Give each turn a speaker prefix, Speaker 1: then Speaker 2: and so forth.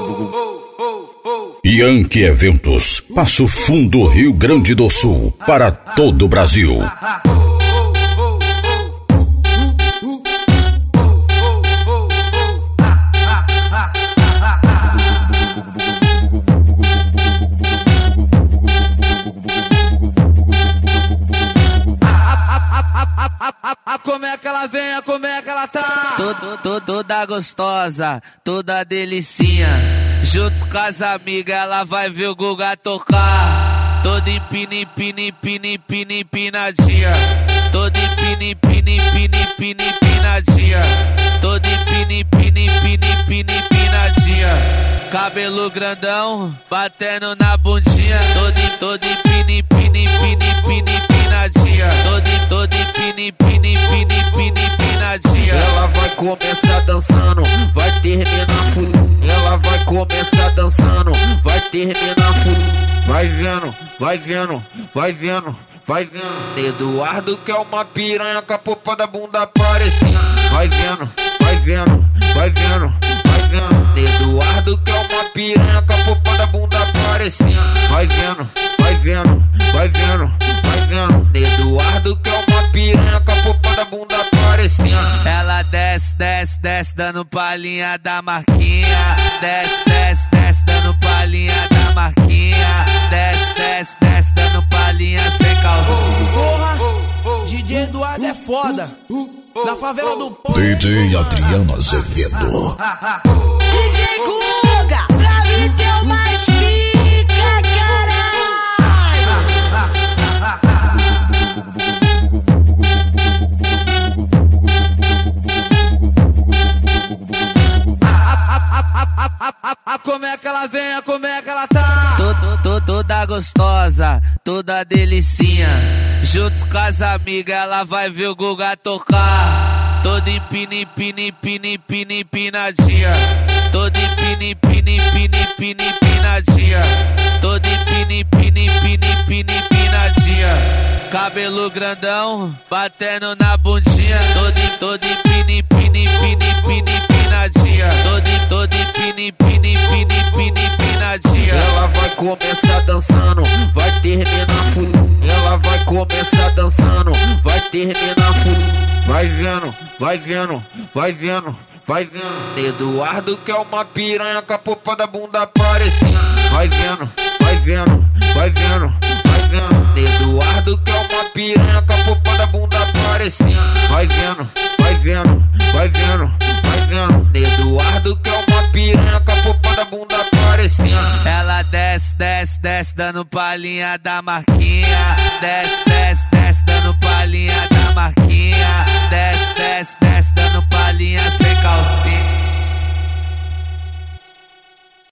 Speaker 1: Yankee Eventos, Passo Fundo, Rio Grande do Sul, para todo o Brasil.
Speaker 2: Como é que ela vem, como é que ela tá?
Speaker 3: Toda gostosa, toda delicinha. Junto com as amigas ela vai ver o Guga tocar. Toda empinadinha. Toda empinadinha. Toda empinadinha. Cabelo grandão, batendo na bundinha. Toda empinadinha. Toda empinadinha.
Speaker 2: Ela vai começar dançando, vai terminar full. Ela vai começar dançando, vai terminar full. Vai vendo, vai vendo, vai vendo, vai vendo. Eduardo que é uma piranha com a popa da bunda aparecendo. Vai vendo, vai vendo, vai vendo, vai vendo. Eduardo que é uma piranha com a popa da bunda aparecendo. Vai vendo, vai vendo, vai vendo, vai vendo. Eduardo que é uma piranha com a popa da bunda aparecendo.
Speaker 3: Ela desce, dando palhinha da marquinha. Desce, dando palhinha da marquinha. Desce, dando palhinha sem calcinha.
Speaker 4: Porra, DJ Eduardo é foda. Na favela do povo.
Speaker 1: DJ Adriano Azevedo.
Speaker 5: DJ Guga, pra mim teu mais pica,
Speaker 2: Como é que ela vem, como é que ela tá?
Speaker 3: Toda gostosa, toda delicinha. Junto com as amigas ela vai ver o Guga tocar. Toda empinadinha. Toda empinadinha. Toda empinadinha. Cabelo grandão, batendo na bundinha. Toda empinadinha. Toda empinadinha.
Speaker 2: Ela vai começar dançando, vai terminar full. Ela vai começar dançando, vai terminar full. Vai vendo, vai vendo, vai vendo, vai vendo. Eduardo que é uma piranha com a popa da bunda aparecendo. Vai vendo, vai vendo, vai vendo, vai vendo. Eduardo que é uma piranha com a popa da bunda aparecendo. Vai vendo, vai vendo, vai vendo, vai vendo. Eduardo que é uma piranha com a popa da bunda aparecendo.
Speaker 3: Ela desce, dando palhinha da marquinha. Desce,